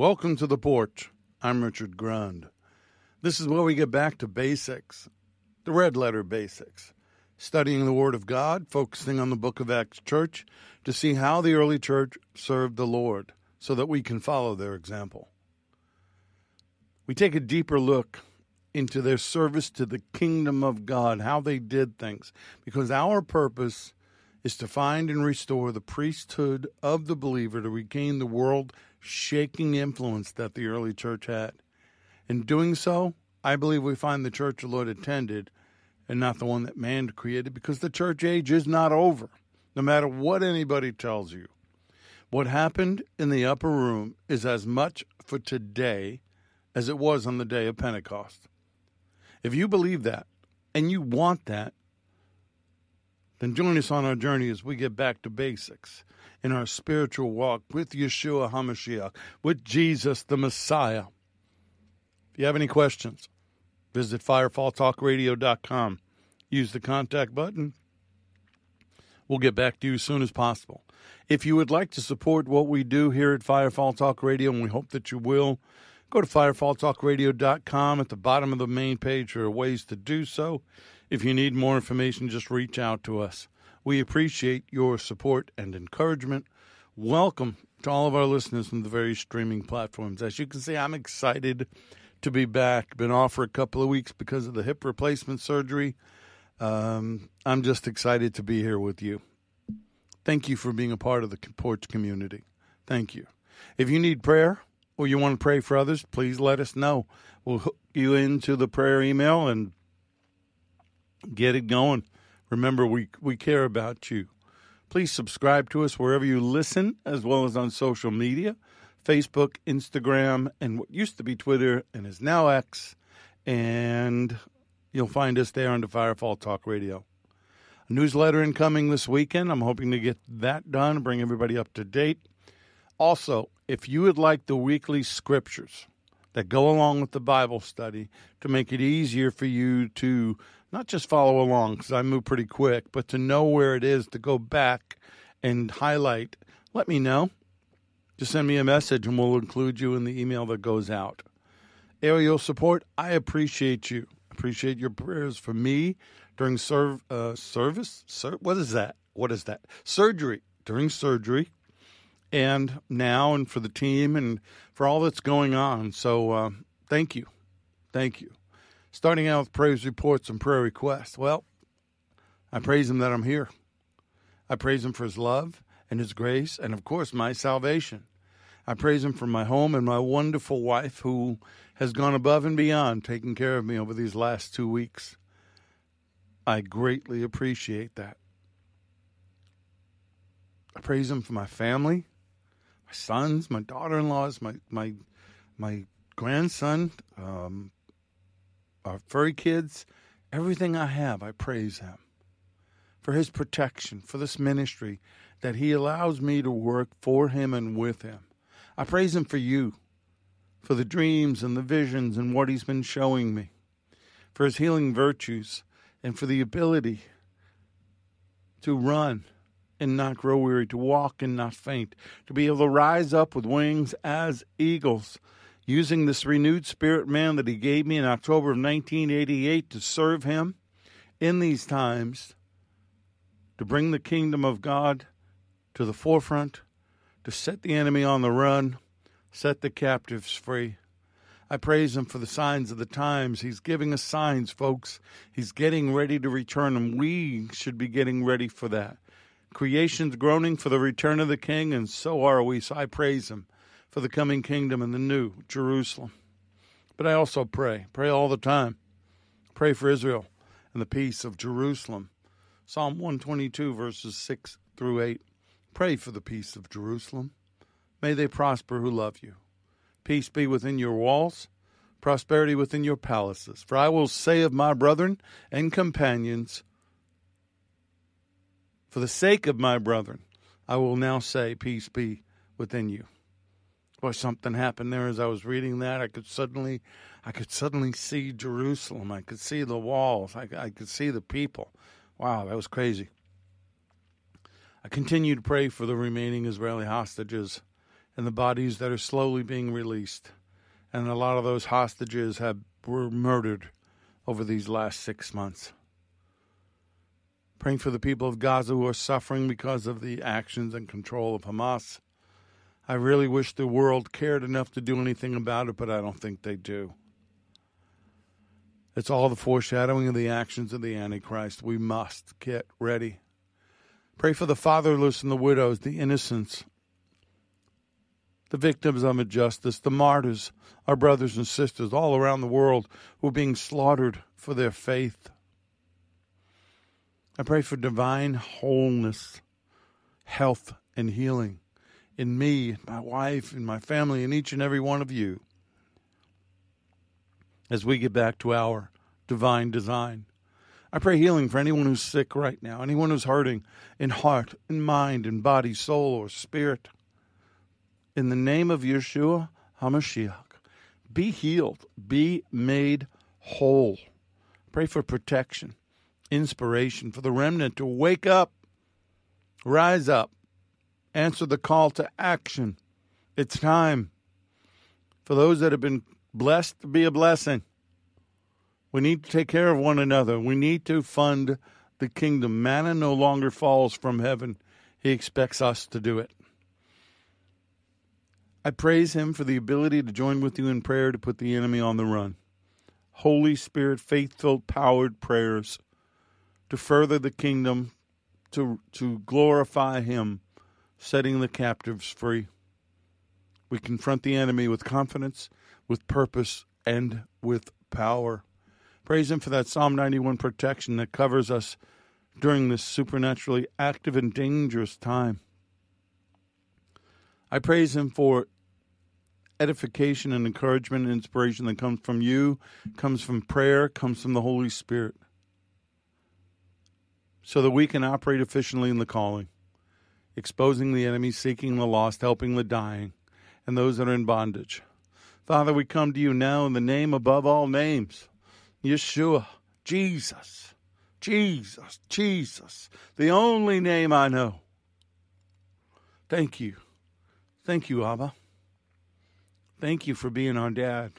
Welcome to the porch. I'm Richard Grund. This is where we get back to basics, the red letter basics, studying the Word of God, focusing on the book of Acts Church to see how the early church served the Lord so that we can follow their example. We take a deeper look into their service to the kingdom of God, how they did things, because our purpose is to find and restore the priesthood of the believer to regain the world-shaking influence that the early church had. In doing so, I believe we find the church the Lord attended and not the one that man created, because the church age is not over, no matter what anybody tells you. What happened in the upper room is as much for today as it was on the day of Pentecost. If you believe that and you want that, then join us on our journey as we get back to basics in our spiritual walk with Yeshua HaMashiach, with Jesus the Messiah. If you have any questions, visit firefalltalkradio.com. Use the contact button. We'll get back to you as soon as possible. If you would like to support what we do here at Firefall Talk Radio, and we hope that you will, go to firefalltalkradio.com. At the bottom of the main page there are ways to do so. If you need more information, just reach out to us. We appreciate your support and encouragement. Welcome to all of our listeners from the various streaming platforms. As you can see, I'm excited to be back. Been off for a couple of weeks because of the hip replacement surgery. I'm just excited to be here with you. Thank you for being a part of the porch community. Thank you. If you need prayer or you want to pray for others, please let us know. We'll hook you into the prayer email and get it going. Remember, we care about you. Please subscribe to us wherever you listen, as well as on social media, Facebook, Instagram, and what used to be Twitter and is now X. And you'll find us there under Firefall Talk Radio. A newsletter incoming this weekend. I'm hoping to get that done, bring everybody up to date. Also, if you would like the weekly scriptures that go along with the Bible study to make it easier for you to not just follow along, because I move pretty quick, but to know where it is to go back and highlight, let me know. Just send me a message and we'll include you in the email that goes out. Aerial support, I appreciate you. Appreciate your prayers for me during service. What is that? Surgery. During surgery. And now, and for the team and for all that's going on. So thank you. Thank you. Starting out with praise reports and prayer requests. Well, I praise him that I'm here. I praise him for his love and his grace and, of course, my salvation. I praise him for my home and my wonderful wife who has gone above and beyond taking care of me over these last 2 weeks. I greatly appreciate that. I praise him for my family, my sons, my daughter-in-laws, my grandson, our furry kids, everything I have, I praise him for his protection, for this ministry that he allows me to work for him and with him. I praise him for you, for the dreams and the visions and what he's been showing me, for his healing virtues, and for the ability to run and not grow weary, to walk and not faint, to be able to rise up with wings as eagles, using this renewed spirit man that he gave me in October of 1988 to serve him in these times, to bring the kingdom of God to the forefront, to set the enemy on the run, set the captives free. I praise him for the signs of the times. He's giving us signs, folks. He's getting ready to return, and we should be getting ready for that. Creation's groaning for the return of the King, and so are we. So I praise him for the coming kingdom and the new Jerusalem. But I also pray all the time. Pray for Israel and the peace of Jerusalem. Psalm 122, verses 6 through 8. Pray for the peace of Jerusalem. May they prosper who love you. Peace be within your walls, prosperity within your palaces. For I will say of my brethren and companions, for the sake of my brethren, I will now say, peace be within you. Boy, something happened there as I was reading that. I could suddenly see Jerusalem. I could see the walls. I could see the people. Wow, that was crazy. I continue to pray for the remaining Israeli hostages and the bodies that are slowly being released. And a lot of those hostages were murdered over these last 6 months. Praying for the people of Gaza who are suffering because of the actions and control of Hamas. I really wish the world cared enough to do anything about it, but I don't think they do. It's all the foreshadowing of the actions of the Antichrist. We must get ready. Pray for the fatherless and the widows, the innocents, the victims of injustice, the martyrs, our brothers and sisters all around the world who are being slaughtered for their faith. I pray for divine wholeness, health, and healing in me, my wife, and my family, and each and every one of you as we get back to our divine design. I pray healing for anyone who's sick right now, anyone who's hurting in heart, in mind, in body, soul, or spirit. In the name of Yeshua HaMashiach, be healed, be made whole. Pray for protection, inspiration, for the remnant to wake up, rise up, answer the call to action. It's time for those that have been blessed to be a blessing. We need to take care of one another. We need to fund the kingdom. Manna no longer falls from heaven. He expects us to do it. I praise him for the ability to join with you in prayer to put the enemy on the run. Holy Spirit, faith-filled, powered prayers to further the kingdom, to glorify him, setting the captives free. We confront the enemy with confidence, with purpose, and with power. Praise him for that Psalm 91 protection that covers us during this supernaturally active and dangerous time. I praise him for edification and encouragement and inspiration that comes from you, comes from prayer, comes from the Holy Spirit, so that we can operate efficiently in the calling, exposing the enemy, seeking the lost, helping the dying, and those that are in bondage. Father, we come to you now in the name above all names, Yeshua, Jesus, Jesus, Jesus, the only name I know. Thank you. Thank you, Abba. Thank you for being our dad,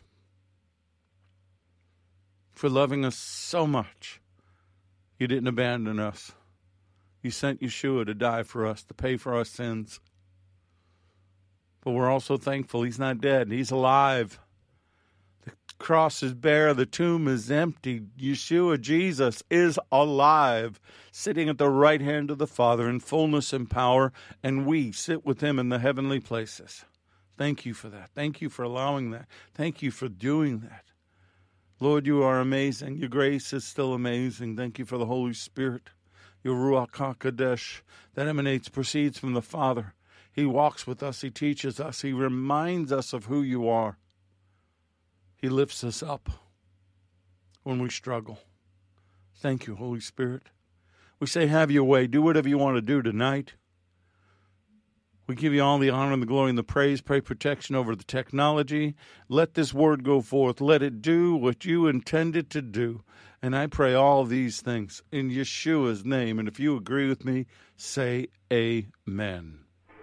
for loving us so much. You didn't abandon us. You sent Yeshua to die for us, to pay for our sins. But we're also thankful he's not dead. He's alive. The cross is bare. The tomb is empty. Yeshua, Jesus, is alive, sitting at the right hand of the Father in fullness and power, and we sit with him in the heavenly places. Thank you for that. Thank you for allowing that. Thank you for doing that. Lord, you are amazing. Your grace is still amazing. Thank you for the Holy Spirit, your Ruach HaKodesh that proceeds from the Father. He walks with us. He teaches us. He reminds us of who you are. He lifts us up when we struggle. Thank you, Holy Spirit. We say, have your way. Do whatever you want to do tonight. We give you all the honor and the glory and the praise. Pray protection over the technology. Let this word go forth. Let it do what you intended to do. And I pray all these things in Yeshua's name. And if you agree with me, say amen.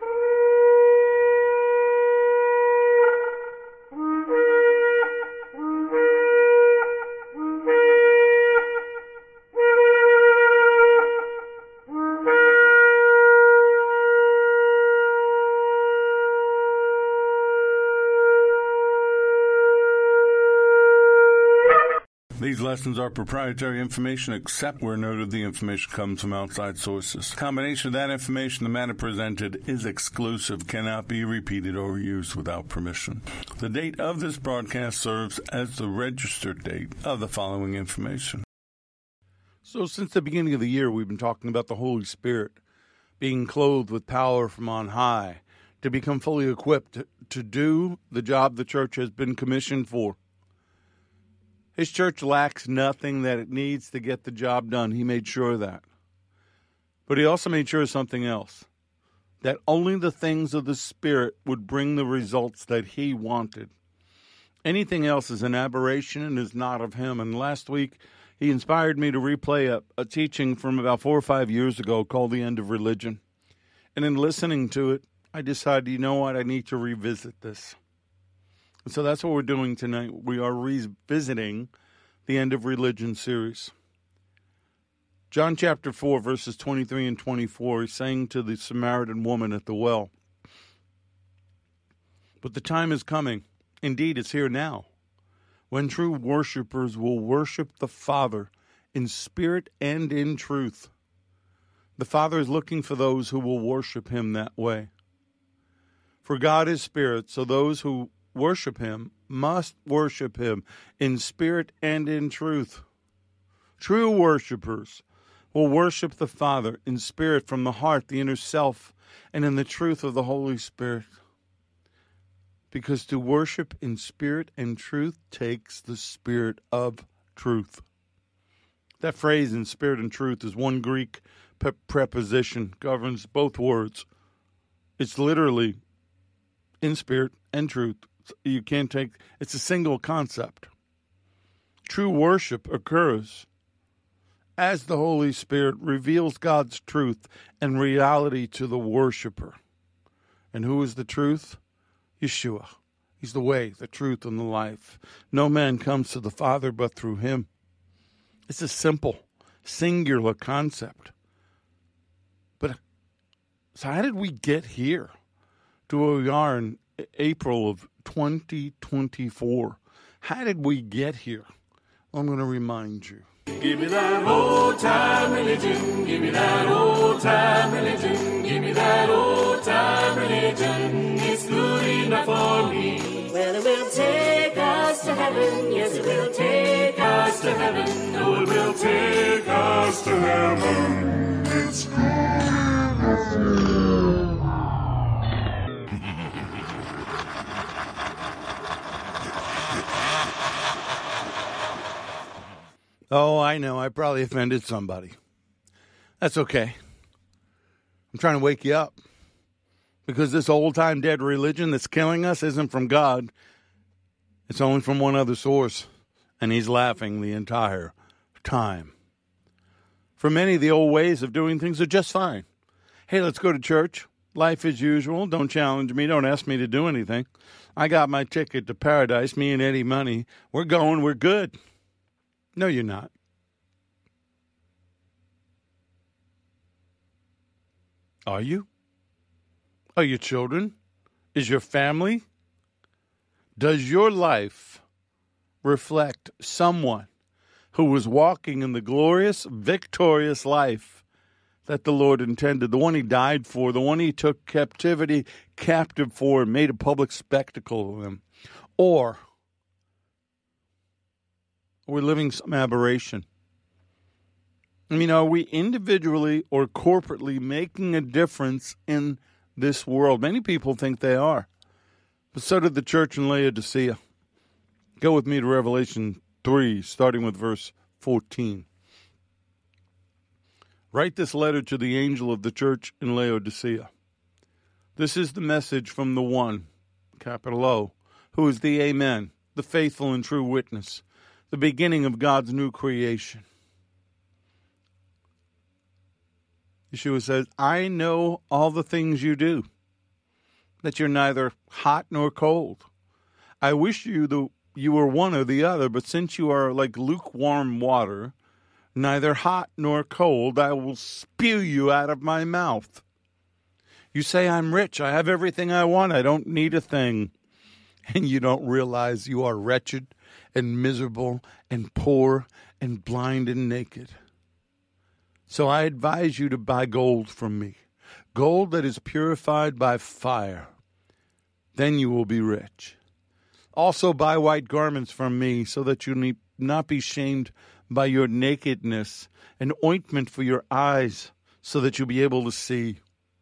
These lessons are proprietary information except where noted the information comes from outside sources. The combination of that information, the matter presented, is exclusive, cannot be repeated or used without permission. The date of this broadcast serves as the registered date of the following information. So since the beginning of the year, we've been talking about the Holy Spirit being clothed with power from on high to become fully equipped to do the job the church has been commissioned for. His church lacks nothing that it needs to get the job done. He made sure of that. But he also made sure of something else, that only the things of the Spirit would bring the results that he wanted. Anything else is an aberration and is not of him. And last week, he inspired me to replay a teaching from about 4 or 5 years ago called The End of Religion. And in listening to it, I decided, you know what, I need to revisit this. And so that's what we're doing tonight. We are revisiting the End of Religion series. John chapter 4, verses 23 and 24, he's saying to the Samaritan woman at the well, "But the time is coming, indeed it's here now, when true worshipers will worship the Father in spirit and in truth. The Father is looking for those who will worship him that way. For God is spirit, so those who worship him must worship him in spirit and in truth. True worshipers will worship the Father in spirit from the heart, the inner self, and in the truth of the Holy Spirit. Because to worship in spirit and truth takes the spirit of truth." That phrase, in spirit and truth, is one Greek preposition, governs both words. It's literally in spirit and truth. You can't take, it's a single concept. True worship occurs as the Holy Spirit reveals God's truth and reality to the worshiper. And who is the truth? Yeshua. He's the way, the truth, and the life. No man comes to the Father but through him. It's a simple, singular concept. But so how did we get here to where we are in April of 2024? How did we get here? Well, I'm going to remind you. Give me that old-time religion, give me that old-time religion, give me that old-time religion, it's good enough for me. Well, it will take us to heaven, yes, it will take us to heaven, oh, it will take us to heaven, it's good enough for me. Oh, I know. I probably offended somebody. That's okay. I'm trying to wake you up. Because this old-time dead religion that's killing us isn't from God. It's only from one other source. And he's laughing the entire time. For many, the old ways of doing things are just fine. Hey, let's go to church. Life as usual. Don't challenge me. Don't ask me to do anything. I got my ticket to paradise. Me and Eddie Money. We're going. We're good. No, you're not. Are you? Are your children? Is your family? Does your life reflect someone who was walking in the glorious, victorious life that the Lord intended, the one he died for, the one he took captivity captive for and made a public spectacle of him? Or we're living some aberration? I mean, are we individually or corporately making a difference in this world? Many people think they are. But so did the church in Laodicea. Go with me to Revelation 3, starting with verse 14. Write this letter to the angel of the church in Laodicea. This is the message from the one, capital O, who is the Amen, the faithful and true witness, the beginning of God's new creation. Yeshua says, I know all the things you do, that you're neither hot nor cold. I wish you were one or the other, but since you are like lukewarm water, neither hot nor cold, I will spew you out of my mouth. You say, I'm rich, I have everything I want, I don't need a thing. And you don't realize you are wretched and miserable and poor and blind and naked. So I advise you to buy gold from me, gold that is purified by fire. Then you will be rich. Also buy white garments from me so that you need not be shamed by your nakedness, and ointment for your eyes so that you'll be able to see.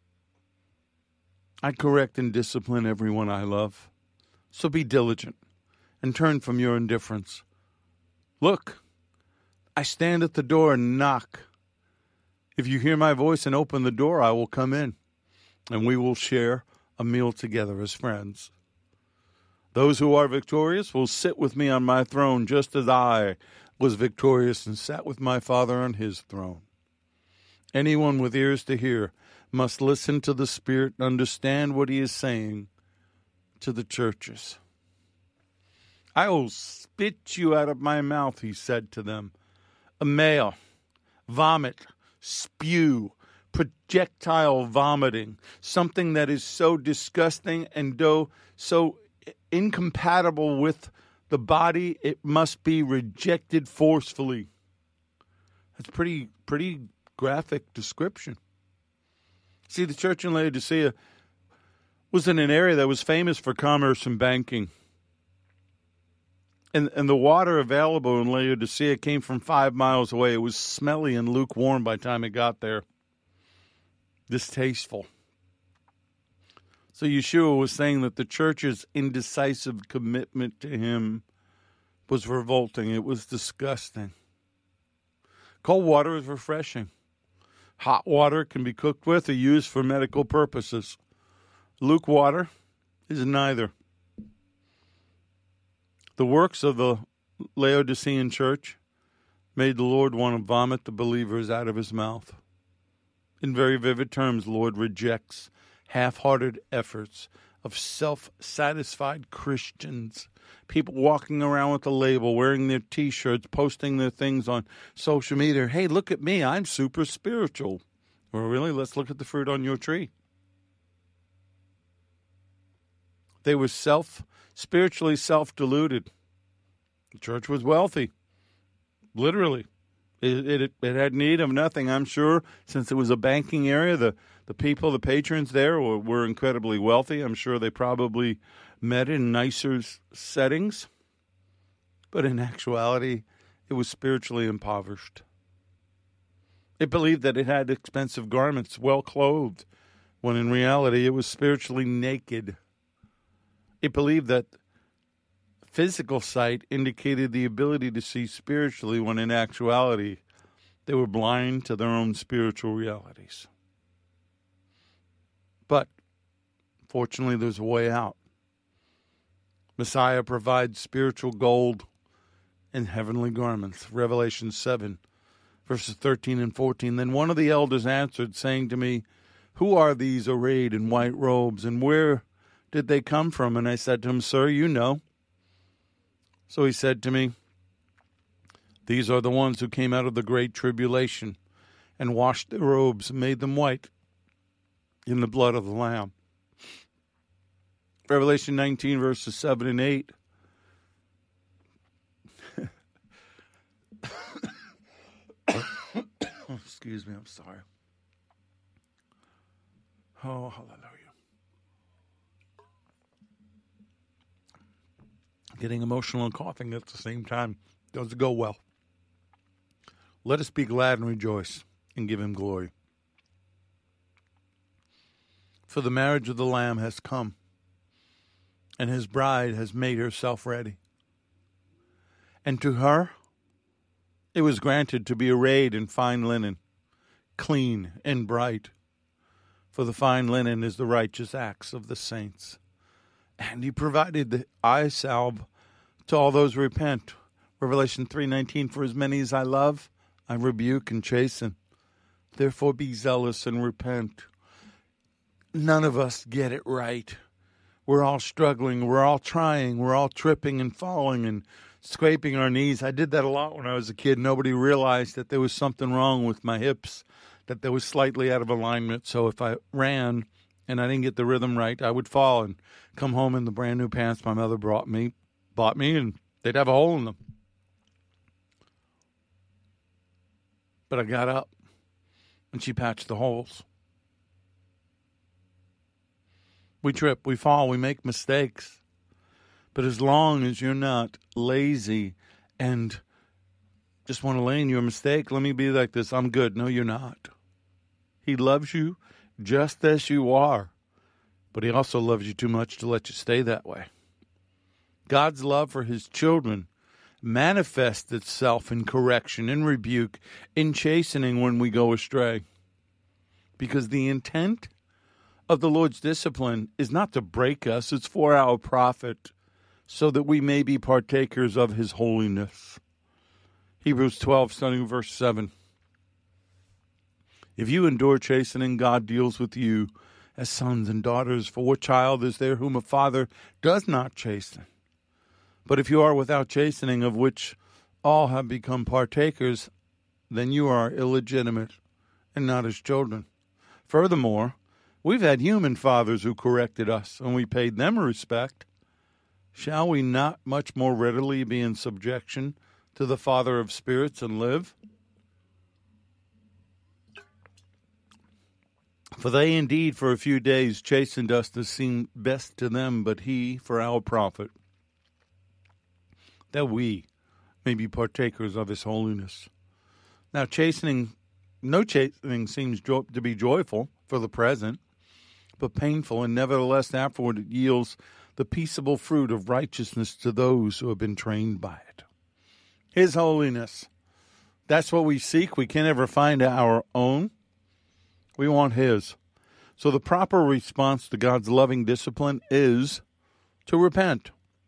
I correct and discipline everyone I love. So be diligent and turn from your indifference. Look, I stand at the door and knock. If you hear my voice and open the door, I will come in, and we will share a meal together as friends. Those who are victorious will sit with me on my throne, just as I was victorious and sat with my Father on his throne. Anyone with ears to hear must listen to the Spirit and understand what he is saying to the churches. I will spit you out of my mouth, he said to them. A male, vomit, spew, projectile vomiting, something that is so disgusting and so incompatible with the body, it must be rejected forcefully. That's pretty graphic description. See, the church in Laodicea was in an area that was famous for commerce and banking. And the water available in Laodicea came from 5 miles away. It was smelly and lukewarm by the time it got there. Distasteful. So Yeshua was saying that the church's indecisive commitment to him was revolting. It was disgusting. Cold water is refreshing. Hot water can be cooked with or used for medical purposes. Lukewater is neither. The works of the Laodicean church made the Lord want to vomit the believers out of his mouth. In very vivid terms, the Lord rejects half-hearted efforts of self-satisfied Christians, people walking around with a label, wearing their T-shirts, posting their things on social media. Hey, look at me, I'm super spiritual. Well, really, let's look at the fruit on your tree. They were spiritually self-deluded. The church was wealthy, literally. It had need of nothing, I'm sure, since it was a banking area. The people, the patrons there were incredibly wealthy. I'm sure they probably met in nicer settings. But in actuality, it was spiritually impoverished. It believed that it had expensive garments, well-clothed, when in reality it was spiritually naked. It believed that physical sight indicated the ability to see spiritually, when in actuality they were blind to their own spiritual realities. But fortunately, there's a way out. Messiah provides spiritual gold and heavenly garments. Revelation 7, verses 13 and 14. Then one of the elders answered, saying to me, "Who are these arrayed in white robes, and where did they come from?" And I said to him, "Sir, you know." So he said to me, "These are the ones who came out of the great tribulation and washed their robes and made them white in the blood of the Lamb." Revelation 19, verses 7 and 8. Excuse me, I'm sorry. Oh, hallelujah. Getting emotional and coughing at the same time doesn't go well. Let us be glad and rejoice and give him glory. For the marriage of the Lamb has come, and his bride has made herself ready. And to her it was granted to be arrayed in fine linen, clean and bright. For the fine linen is the righteous acts of the saints. And he provided the eye salve to all those who repent. Revelation 3:19, for as many as I love, I rebuke and chasten. Therefore be zealous and repent. None of us get it right. We're all struggling. We're all trying. We're all tripping and falling and scraping our knees. I did that a lot when I was a kid. Nobody realized that there was something wrong with my hips, that they was slightly out of alignment. So if I ran and I didn't get the rhythm right, I would fall and come home in the brand new pants my mother bought me, and they'd have a hole in them. But I got up, and she patched the holes. We trip, we fall, we make mistakes. But as long as you're not lazy and just want to lay in your mistake, let me be like this, I'm good. No, you're not. He loves you just as you are, but he also loves you too much to let you stay that way. God's love for his children manifests itself in correction, in rebuke, in chastening when we go astray. Because the intent of the Lord's discipline is not to break us, it's for our profit, so that we may be partakers of his holiness. Hebrews 12, starting verse 7. If you endure chastening, God deals with you as sons and daughters. For what child is there whom a father does not chasten? But if you are without chastening, of which all have become partakers, then you are illegitimate and not his children. Furthermore, we've had human fathers who corrected us, and we paid them respect. Shall we not much more readily be in subjection to the Father of spirits and live? For they indeed for a few days chastened us to seem best to them, but he for our profit, that we may be partakers of his holiness. Now no chastening seems to be joyful for the present, but painful, and nevertheless afterward it yields the peaceable fruit of righteousness to those who have been trained by it. His holiness. That's what we seek. We can't ever find our own. We want his. So the proper response to God's loving discipline is to repent.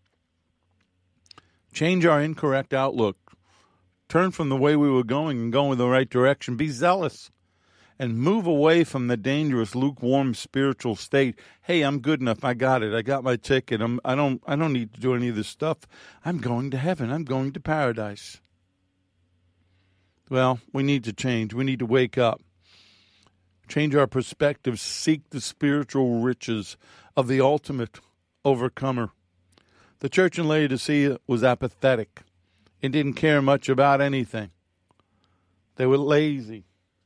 Change our incorrect outlook. Turn from the way we were going and go in the right direction. Be zealous and move away from the dangerous, lukewarm spiritual state. Hey, I'm good enough. I got it. I got my ticket. I don't need to do any of this stuff. I'm going to heaven. I'm going to paradise. Well, we need to change. We need to wake up. Change our perspective. Seek the spiritual riches of the ultimate overcomer. The church in Laodicea was apathetic and didn't care much about anything. They were lazy,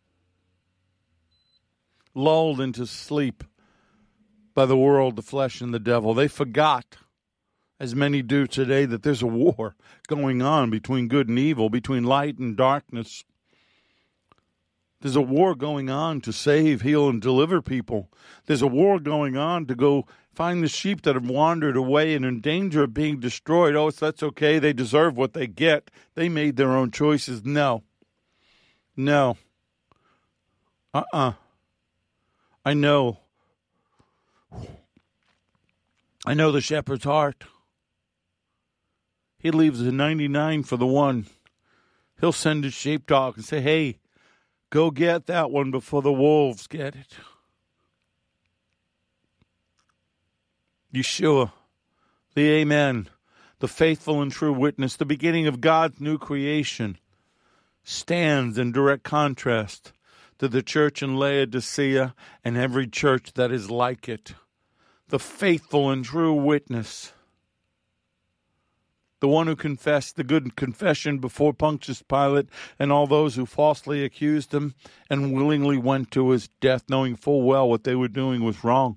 lulled into sleep by the world, the flesh, and the devil. They forgot, as many do today, that there's a war going on between good and evil, between light and darkness. There's a war going on to save, heal, and deliver people. There's a war going on to go find the sheep that have wandered away and in danger of being destroyed. Oh, so that's okay. They deserve what they get. They made their own choices. No. I know the shepherd's heart. He leaves the 99 for the one. He'll send his sheepdog and say, hey, go get that one before the wolves get it. Yeshua, the Amen, the faithful and true witness, the beginning of God's new creation, stands in direct contrast to the church in Laodicea and every church that is like it. The faithful and true witness, the one who confessed the good confession before Pontius Pilate and all those who falsely accused him and willingly went to his death, knowing full well what they were doing was wrong.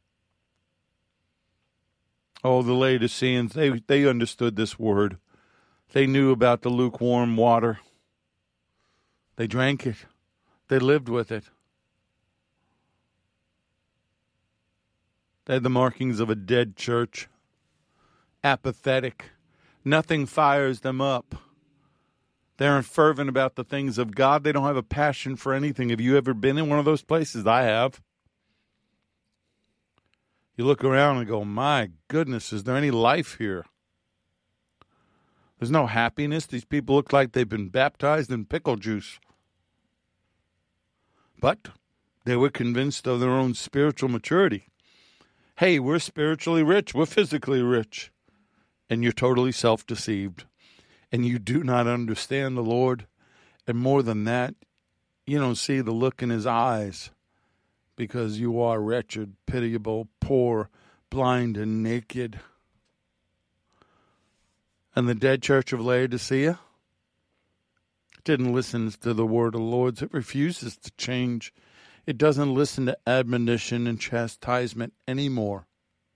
Oh, the Laodiceans, they understood this word. They knew about the lukewarm water. They drank it. They lived with it. They had the markings of a dead church. Apathetic. Nothing fires them up. They aren't fervent about the things of God. They don't have a passion for anything. Have you ever been in one of those places? I have. You look around and go, my goodness, is there any life here? There's no happiness. These people look like they've been baptized in pickle juice. But they were convinced of their own spiritual maturity. Hey, we're spiritually rich. We're physically rich. And you're totally self-deceived. And you do not understand the Lord. And more than that, you don't see the look in his eyes. Because you are wretched, pitiable, poor, blind, and naked. And the dead church of Laodicea didn't listen to the word of the Lord. It refuses to change. It doesn't listen to admonition and chastisement anymore.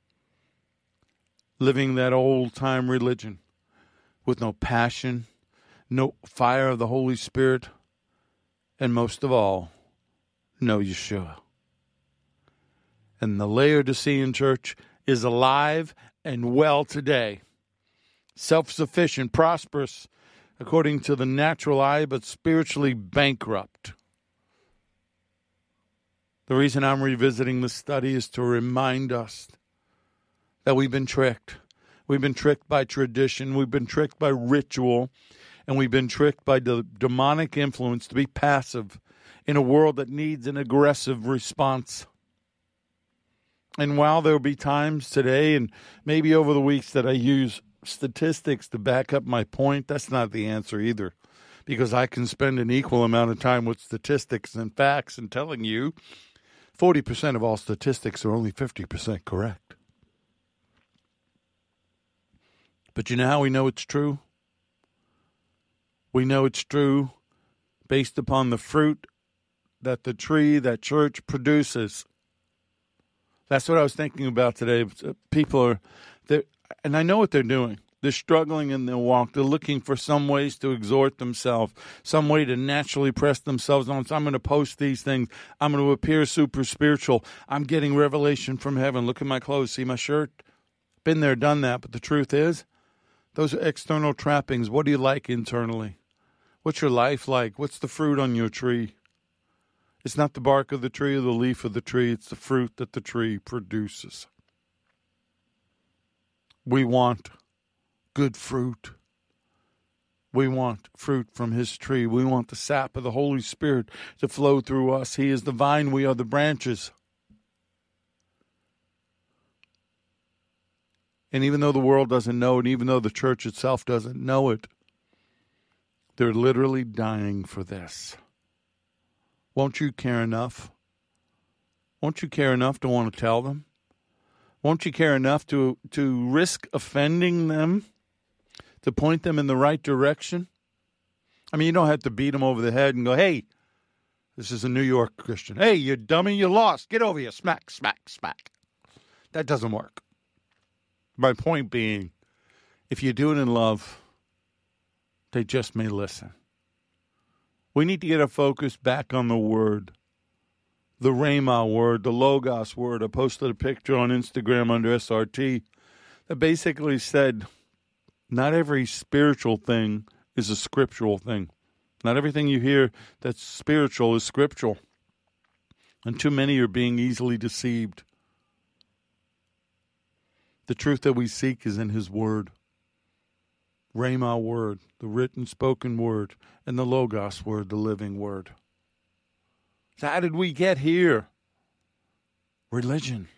Living that old-time religion with no passion, no fire of the Holy Spirit, and most of all, no Yeshua. And the Laodicean church is alive and well today. Self-sufficient, prosperous, according to the natural eye, but spiritually bankrupt. The reason I'm revisiting this study is to remind us that we've been tricked. We've been tricked by tradition. We've been tricked by ritual. And we've been tricked by the demonic influence to be passive in a world that needs an aggressive response. And while there will be times today and maybe over the weeks that I use statistics to back up my point, that's not the answer either. Because I can spend an equal amount of time with statistics and facts and telling you 40% of all statistics are only 50% correct. But you know how we know it's true? We know it's true based upon the fruit that the tree, that church produces. That's what I was thinking about today. People are there, and I know what they're doing. They're struggling in their walk. They're looking for some ways to exhort themselves, some way to naturally press themselves on. So I'm going to post these things. I'm going to appear super spiritual. I'm getting revelation from heaven. Look at my clothes. See my shirt? Been there, done that. But the truth is, those are external trappings. What do you like internally? What's your life like? What's the fruit on your tree? It's not the bark of the tree or the leaf of the tree. It's the fruit that the tree produces. We want good fruit. We want fruit from his tree. We want the sap of the Holy Spirit to flow through us. He is the vine. We are the branches. And even though the world doesn't know it, even though the church itself doesn't know it, they're literally dying for this. Won't you care enough? Won't you care enough to want to tell them? Won't you care enough to risk offending them, to point them in the right direction? I mean, you don't have to beat them over the head and go, hey, this is a New York Christian. Hey, you dummy, you lost. Get over here. Smack, smack, smack. That doesn't work. My point being, if you do it in love, they just may listen. We need to get our focus back on the word, the Rhema word, the Logos word. I posted a picture on Instagram under SRT that basically said, not every spiritual thing is a scriptural thing. Not everything you hear that's spiritual is scriptural. And too many are being easily deceived. The truth that we seek is in his word. Rhema word, the written, spoken word, and the Logos word, the living word. So how did we get here? Religion.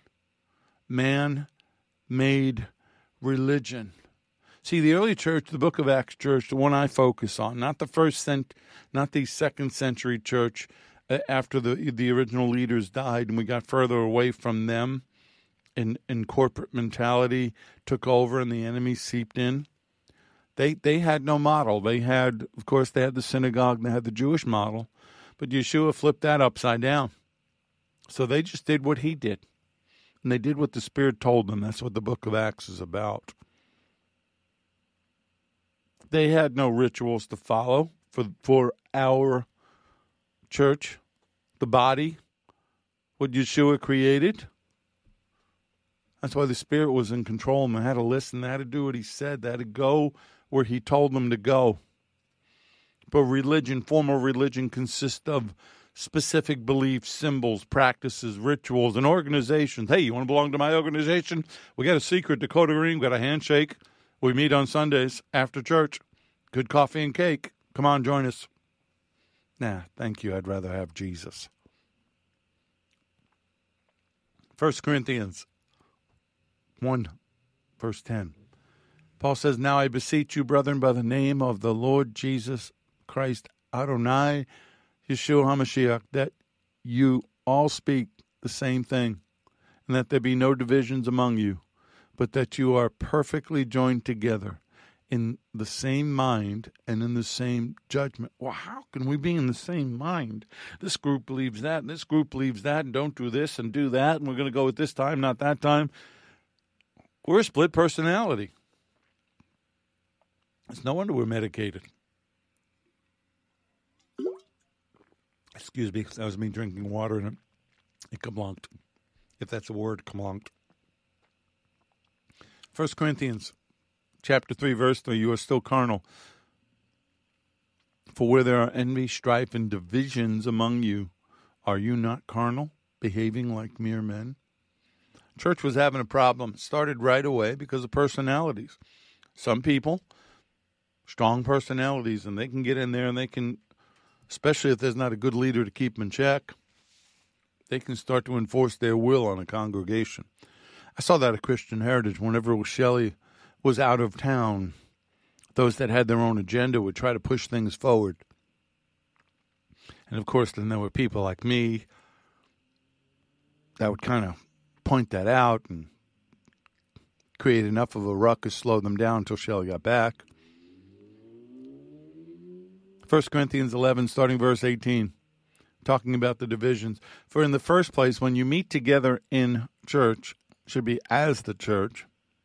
Man-made religion. See, the early church, the book of Acts church, the one I focus on, not the second century church after the original leaders died and we got further away from them and corporate mentality took over and the enemy seeped in. They had no model. They had the synagogue, they had the Jewish model, but Yeshua flipped that upside down. So they just did what he did. And they did what the Spirit told them. That's what the book of Acts is about. They had no rituals to follow for our church, the body, what Yeshua created. That's why the Spirit was in control and they had to listen. They had to do what he said. They had to go where he told them to go. But formal religion consists of specific beliefs, symbols, practices, rituals, and organizations. Hey, you want to belong to my organization? We got a secret Dakota Green. We got a handshake. We meet on Sundays after church. Good coffee and cake. Come on, join us. Nah, thank you. I'd rather have Jesus. 1 Corinthians 1, verse 10. Paul says, now I beseech you, brethren, by the name of the Lord Jesus Christ, Adonai, Yeshua HaMashiach, that you all speak the same thing, and that there be no divisions among you, but that you are perfectly joined together in the same mind and in the same judgment. Well, how can we be in the same mind? This group believes that, and this group believes that, and don't do this and do that, and we're going to go at this time, not that time. We're a split personality. It's no wonder we're medicated. Excuse me, that was me drinking water and it kablonked. If that's a word, kablonked. 1 Corinthians chapter 3, verse 3, you are still carnal. For where there are envy, strife, and divisions among you, are you not carnal, behaving like mere men? Church was having a problem. It started right away because of personalities. Some people, strong personalities, and they can get in there and they can especially if there's not a good leader to keep them in check. They can start to enforce their will on a congregation. I saw that at Christian Heritage. Whenever Shelley was out of town, those that had their own agenda would try to push things forward. And, of course, then there were people like me that would kind of point that out and create enough of a ruckus, slow them down until Shelley got back. 1 Corinthians 11, starting verse 18, talking about the divisions. For in the first place, when you meet together in church, should be as the church.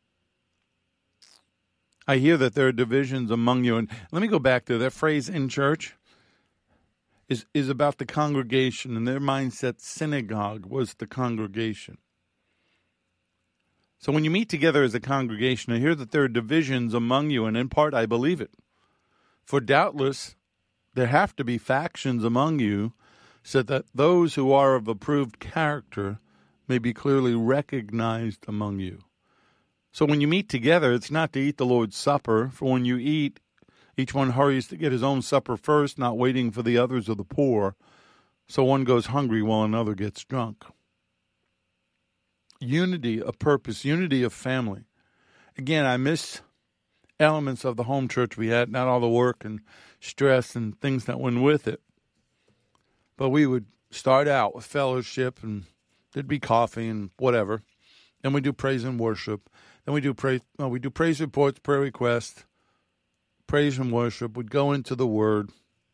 I hear that there are divisions among you. And let me go back to that phrase, in church, is about the congregation. And their mindset, synagogue was the congregation. So when you meet together as a congregation, I hear that there are divisions among you. And in part, I believe it. For doubtless, there have to be factions among you, so that those who are of approved character may be clearly recognized among you. So when you meet together, it's not to eat the Lord's Supper, for when you eat, each one hurries to get his own supper first, not waiting for the others or the poor, so one goes hungry while another gets drunk. Unity of purpose, unity of family. Again, I miss elements of the home church we had, not all the work and stress and things that went with it. But we would start out with fellowship, and there'd be coffee and whatever. Then we do praise and worship. Then we do praise reports, prayer requests, praise and worship. We'd go into the Word.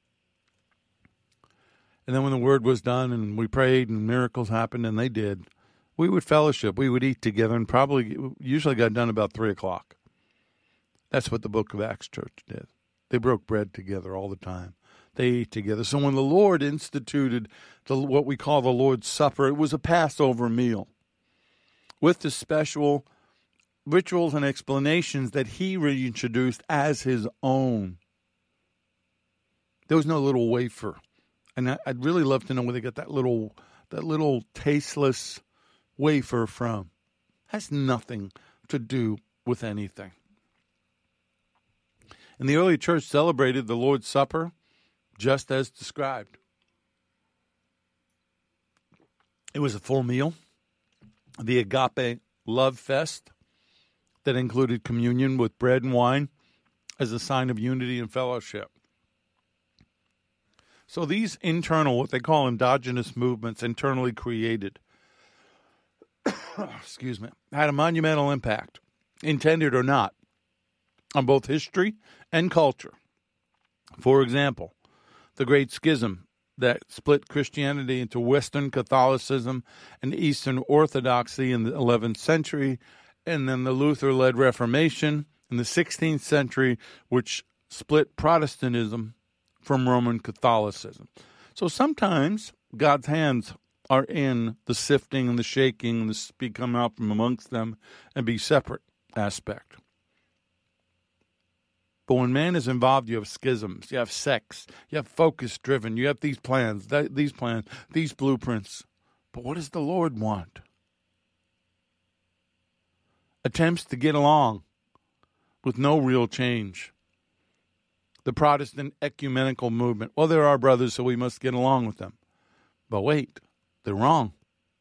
And then when the Word was done and we prayed and miracles happened, and they did, we would fellowship. We would eat together, and usually got done about 3 o'clock. That's what the Book of Acts Church did. They broke bread together all the time. They ate together. So when the Lord instituted what we call the Lord's Supper, it was a Passover meal with the special rituals and explanations that he reintroduced as his own. There was no little wafer. And I'd really love to know where they got that little tasteless wafer from. It has nothing to do with anything. And the early church celebrated the Lord's Supper just as described. It was a full meal, the agape love fest that included communion with bread and wine as a sign of unity and fellowship. So these internal, what they call endogenous movements, internally created, had a monumental impact, intended or not, on both history and culture. For example, the Great Schism that split Christianity into Western Catholicism and Eastern Orthodoxy in the 11th century, and then the Luther-led Reformation in the 16th century, which split Protestantism from Roman Catholicism. So sometimes God's hands are in the sifting and the shaking and the speak come out from amongst them and be separate aspect. But when man is involved, you have schisms, you have sects, you have focus-driven, you have these plans, these blueprints. But what does the Lord want? Attempts to get along with no real change. The Protestant ecumenical movement. Well, they're our brothers, so we must get along with them. But wait, they're wrong.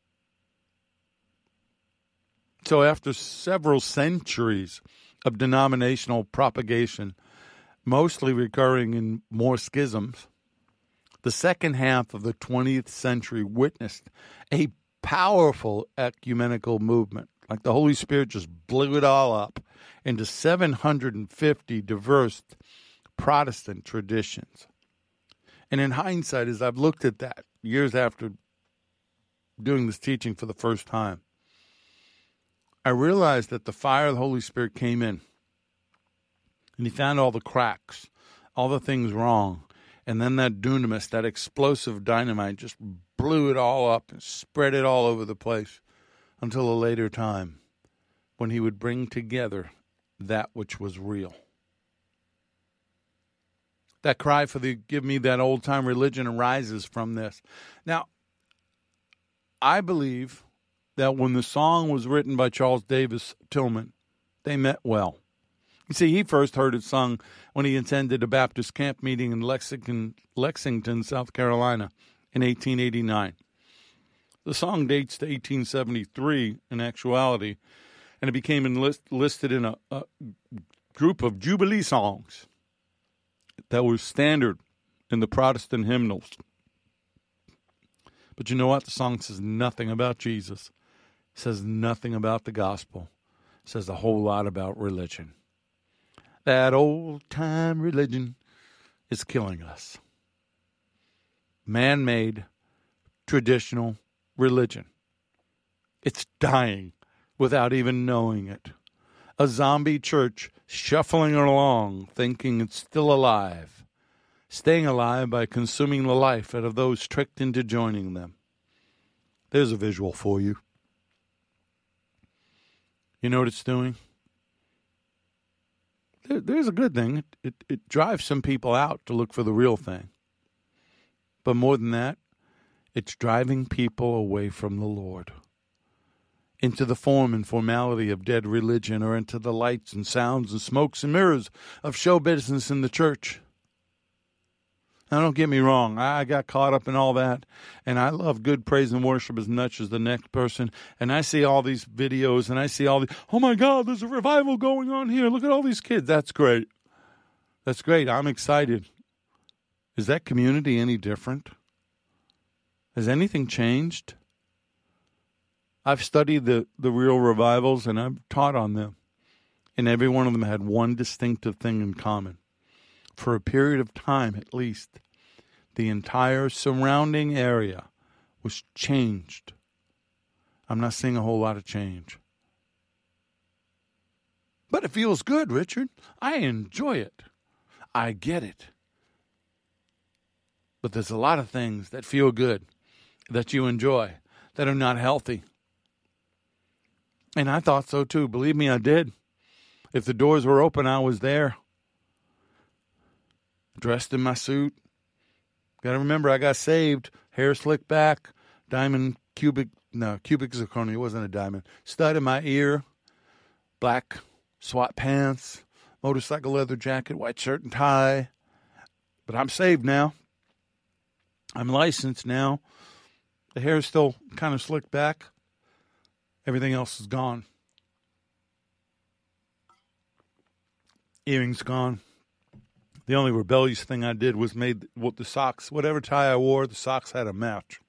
So after several centuries of denominational propagation, mostly recurring in more schisms, the second half of the 20th century witnessed a powerful ecumenical movement. Like the Holy Spirit just blew it all up into 750 diverse Protestant traditions. And in hindsight, as I've looked at that, years after doing this teaching for the first time, I realized that the fire of the Holy Spirit came in, and he found all the cracks, all the things wrong, and then that dunamis, that explosive dynamite, just blew it all up and spread it all over the place until a later time when he would bring together that which was real. That cry for the give me that old-time religion arises from this. Now, I believe that when the song was written by Charles Davis Tillman, they meant well. You see, he first heard it sung when he attended a Baptist camp meeting in Lexington, South Carolina in 1889. The song dates to 1873 in actuality, and it became listed in a group of Jubilee songs that were standard in the Protestant hymnals. But you know what? The song says nothing about Jesus. It says nothing about the gospel. It says a whole lot about religion. That old-time religion is killing us. Man-made, traditional religion. It's dying without even knowing it. A zombie church shuffling along, thinking it's still alive, staying alive by consuming the life out of those tricked into joining them. There's a visual for you. You know what it's doing? There's a good thing. It drives some people out to look for the real thing. But more than that, it's driving people away from the Lord, into the form and formality of dead religion, or into the lights and sounds and smokes and mirrors of show business in the church. Now, don't get me wrong. I got caught up in all that, and I love good praise and worship as much as the next person. And I see all these videos, and I see all the, oh my God, there's a revival going on here. Look at all these kids. That's great. That's great. I'm excited. Is that community any different? Has anything changed? I've studied the real revivals, and I've taught on them. And every one of them had one distinctive thing in common. For a period of time, at least, the entire surrounding area was changed. I'm not seeing a whole lot of change. But it feels good, Richard. I enjoy it. I get it. But there's a lot of things that feel good, that you enjoy, that are not healthy. And I thought so too. Believe me, I did. If the doors were open, I was there. Dressed in my suit. Got to remember, I got saved. Hair slicked back. Diamond cubic zirconia. It wasn't a diamond. Stud in my ear. Black SWAT pants. Motorcycle leather jacket. White shirt and tie. But I'm saved now. I'm licensed now. The hair is still kind of slicked back. Everything else is gone. Earrings gone. The only rebellious thing I did was made the socks, whatever tie I wore, the socks had a match.